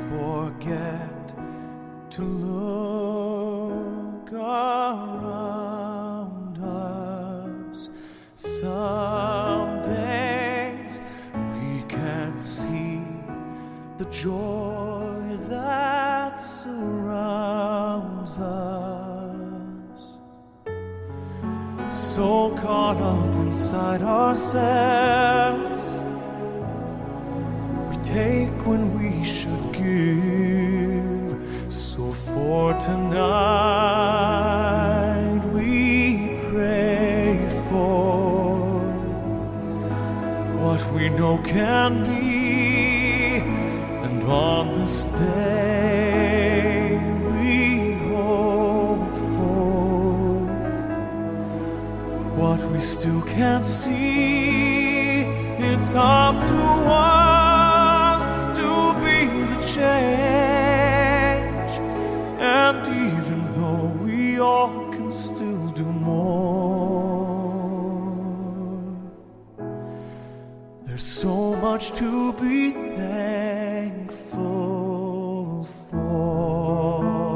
forget to look around us. Some days we can't see the joy that surrounds us. So caught up inside ourselves, we take when we should give. So for tonight we pray for what we know can be, and on this day we hope for what we still can't see. It's up to us to be the change, and even though we all can still do more, there's so much to be thankful for.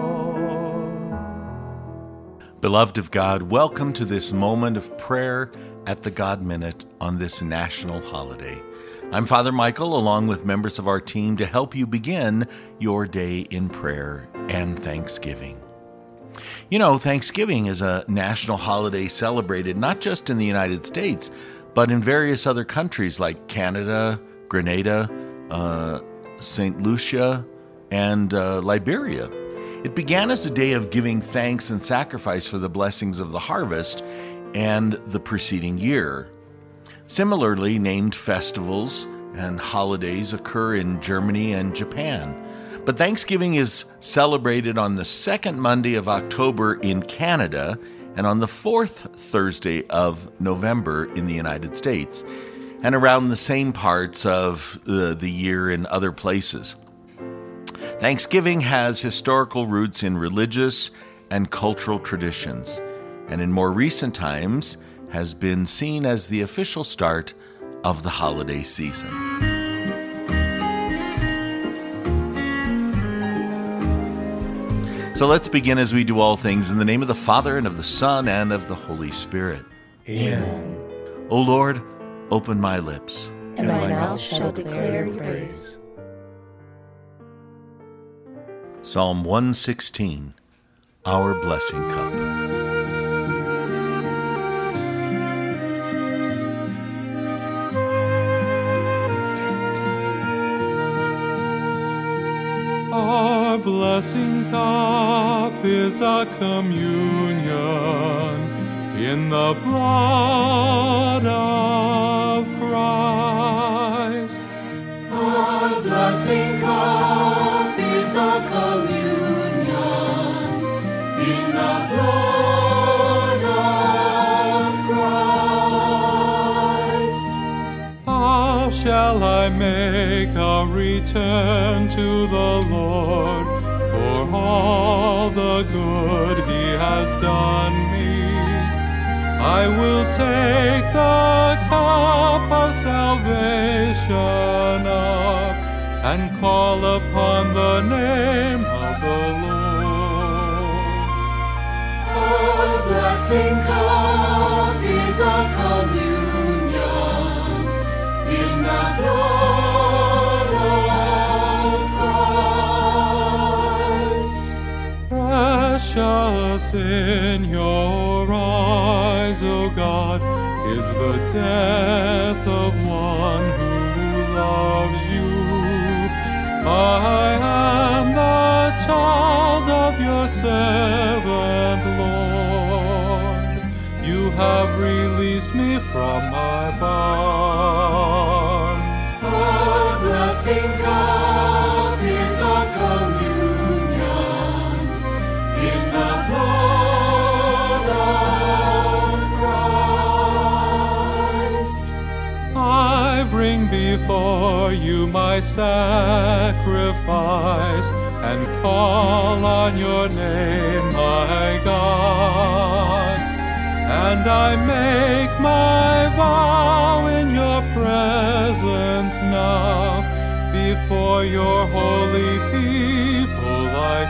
Beloved of God, welcome to this moment of prayer at the God Minute on this national holiday. I'm Father Michael, along with members of our team, to help you begin your day in prayer and thanksgiving. You know, Thanksgiving is a national holiday celebrated not just in the United States, but in various other countries like Canada, Grenada, St. Lucia, and Liberia. It began as a day of giving thanks and sacrifice for the blessings of the harvest and the preceding year. Similarly, named festivals and holidays occur in Germany and Japan. But Thanksgiving is celebrated on the second Monday of October in Canada and on the fourth Thursday of November in the United States, and around the same parts of the year in other places. Thanksgiving has historical roots in religious and cultural traditions, and in more recent times has been seen as the official start of the holiday season. So let's begin as we do all things in the name of the Father, and of the Son, and of the Holy Spirit. Amen. O Lord, open my lips, And my mouth shall declare your praise. Psalm 116, Our Blessing Cup. Our blessing cup is a communion in the blood of Christ. Our blessing cup is a communion in the blood of Christ. How shall I make a return to the Lord for all the good He has done me? I will take the cup of salvation up and call upon the name of the Lord. Our blessing cup is a communion in the blood of Christ. Precious in your eyes, O God, is the death of one who loves you. I am the child of your servant, Lord. You have released me from my bonds. Our blessing cup is a communion in the blood of Christ. I bring before you my sacrifice and call on your name, my God. And I make my vow in your presence now Before your holy people I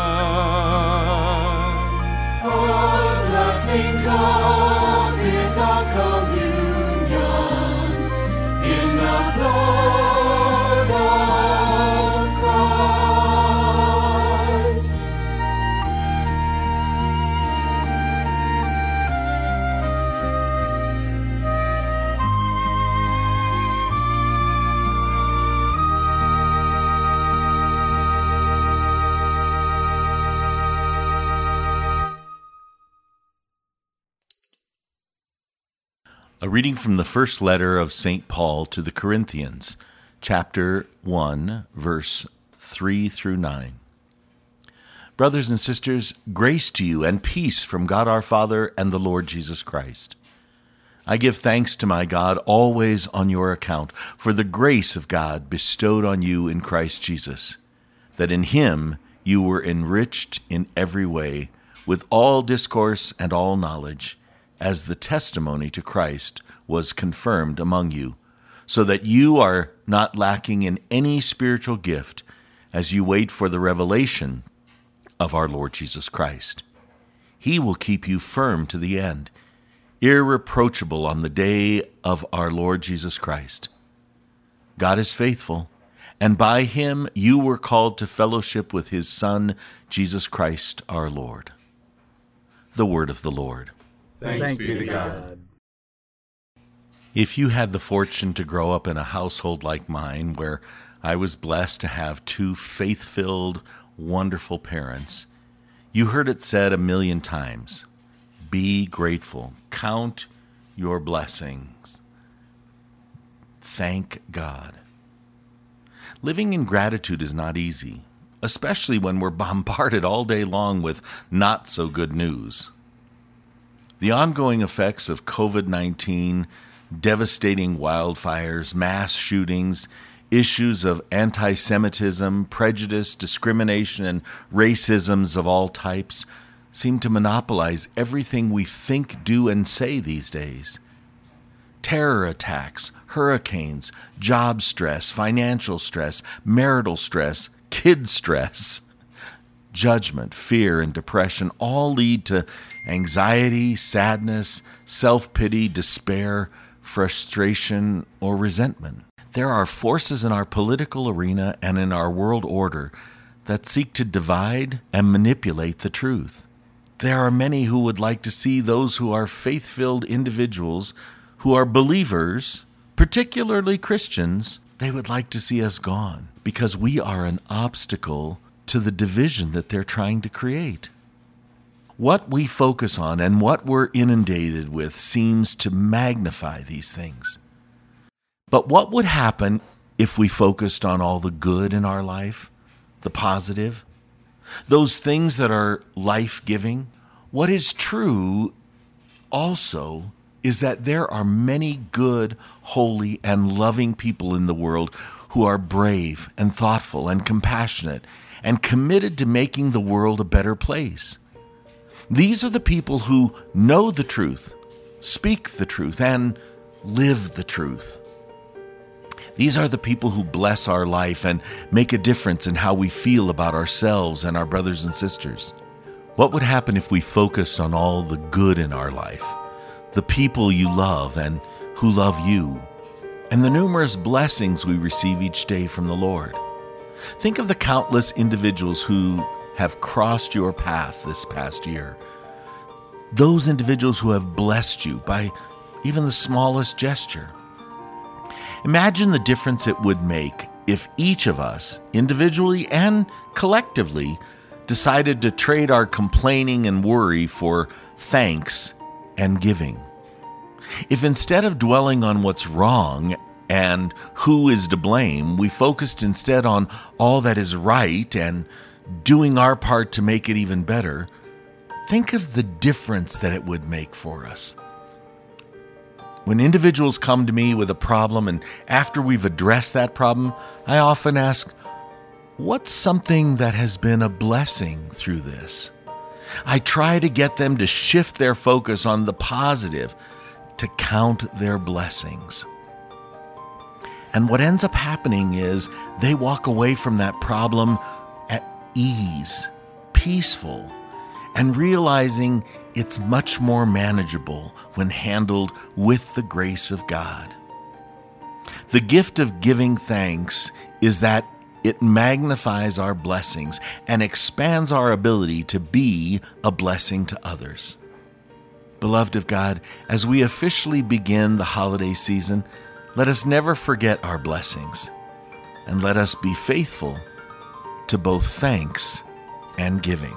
stand. Our blessing cup is our communion in the blood of Christ. A reading from the first letter of St. Paul to the Corinthians, chapter 1, verse 3 through 9. Brothers and sisters, grace to you and peace from God our Father and the Lord Jesus Christ. I give thanks to my God always on your account for the grace of God bestowed on you in Christ Jesus, that in him you were enriched in every way with all discourse and all knowledge, as the testimony to Christ was confirmed among you, so that you are not lacking in any spiritual gift as you wait for the revelation of our Lord Jesus Christ. He will keep you firm to the end, irreproachable on the day of our Lord Jesus Christ. God is faithful, and by him you were called to fellowship with his Son, Jesus Christ our Lord. The word of the Lord. Thanks be to God. If you had the fortune to grow up in a household like mine, where I was blessed to have two faith-filled, wonderful parents, you heard it said 1,000,000 times, be grateful, count your blessings, thank God. Living in gratitude is not easy, especially when we're bombarded all day long with not-so-good news. The ongoing effects of COVID-19, devastating wildfires, mass shootings, issues of anti-Semitism, prejudice, discrimination, and racisms of all types seem to monopolize everything we think, do, and say these days. Terror attacks, hurricanes, job stress, financial stress, marital stress, kid stress, judgment, fear, and depression all lead to anxiety, sadness, self-pity, despair, frustration, or resentment. There are forces in our political arena and in our world order that seek to divide and manipulate the truth. There are many who would like to see those who are faith-filled individuals, who are believers, particularly Christians, they would like to see us gone because we are an obstacle to the division that they're trying to create. What we focus on and what we're inundated with seems to magnify these things. But what would happen if we focused on all the good in our life, the positive, those things that are life-giving? What is true also is that there are many good, holy, and loving people in the world who are brave and thoughtful and compassionate and committed to making the world a better place. These are the people who know the truth, speak the truth, and live the truth. These are the people who bless our life and make a difference in how we feel about ourselves and our brothers and sisters. What would happen if we focused on all the good in our life, the people you love and who love you, and the numerous blessings we receive each day from the Lord? Think of the countless individuals who have crossed your path this past year. Those individuals who have blessed you by even the smallest gesture. Imagine the difference it would make if each of us, individually and collectively, decided to trade our complaining and worry for thanks and giving. If instead of dwelling on what's wrong and who is to blame, we focused instead on all that is right and doing our part to make it even better, think of the difference that it would make for us. When individuals come to me with a problem, and after we've addressed that problem, I often ask, what's something that has been a blessing through this? I try to get them to shift their focus on the positive, to count their blessings. And what ends up happening is they walk away from that problem at ease, peaceful, and realizing it's much more manageable when handled with the grace of God. The gift of giving thanks is that it magnifies our blessings and expands our ability to be a blessing to others. Beloved of God, as we officially begin the holiday season, let us never forget our blessings, and let us be faithful to both thanks and giving.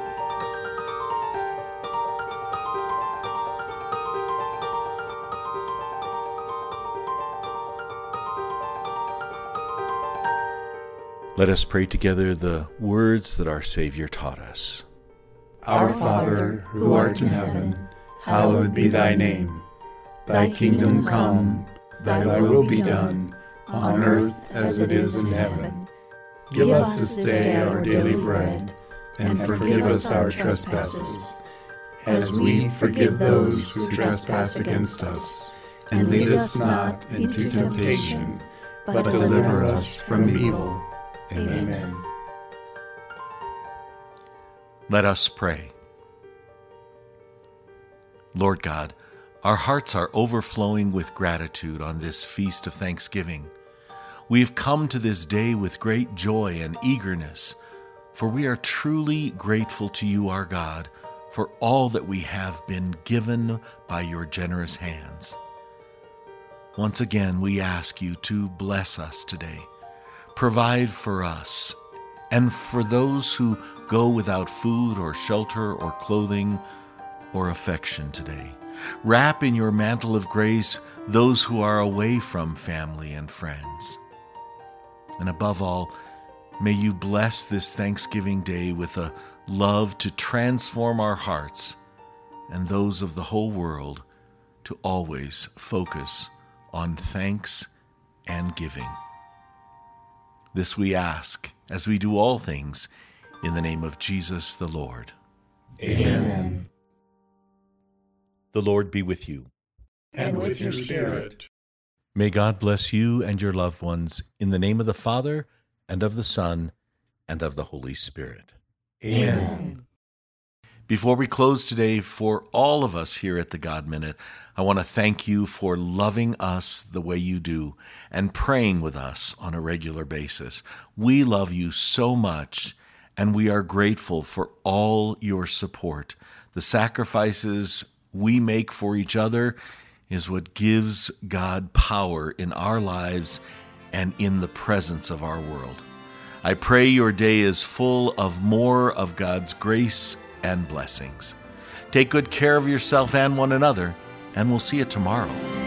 Let us pray together the words that our Savior taught us. Our Father, who art in heaven, hallowed be thy name. Thy kingdom come, thy will be done, on earth as it is in heaven. Give us this day our daily bread, and forgive us our trespasses, as we forgive those who trespass against us. And lead us not into temptation, but deliver us from evil. Amen. Let us pray. Lord God, our hearts are overflowing with gratitude on this feast of Thanksgiving. We have come to this day with great joy and eagerness, for we are truly grateful to you, our God, for all that we have been given by your generous hands. Once again, we ask you to bless us today. Provide for us and for those who go without food or shelter or clothing or affection today. Wrap in your mantle of grace those who are away from family and friends. And above all, may you bless this Thanksgiving Day with a love to transform our hearts and those of the whole world to always focus on thanks and giving. This we ask as we do all things in the name of Jesus the Lord. Amen. The Lord be with you. And with your spirit. May God bless you and your loved ones in the name of the Father, and of the Son, and of the Holy Spirit. Amen. Before we close today, for all of us here at the God Minute, I want to thank you for loving us the way you do and praying with us on a regular basis. We love you so much, and we are grateful for all your support. The sacrifices we make for each other is what gives God power in our lives and in the presence of our world. I pray your day is full of more of God's grace and blessings. Take good care of yourself and one another, and we'll see you tomorrow.